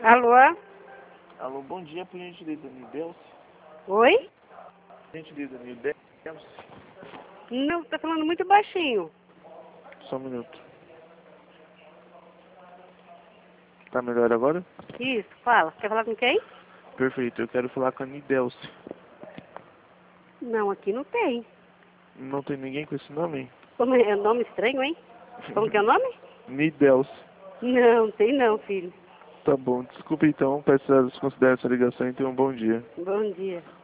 Alô? Alô, bom dia, por gentileza, Nildelce. Oi? Gentileza, Nildelce. Não, tá falando muito baixinho. Só um minuto. Tá melhor agora? Isso, fala. Quer falar com quem? Perfeito, eu quero falar com a Nildelce. Não, aqui não tem. Não tem ninguém com esse nome? Como é um nome estranho, hein? Como que é o nome? Nildelce. Não, tem não, filho. Tá bom, desculpa então, peço que vocês considerem essa ligação e tenham um bom dia. Bom dia.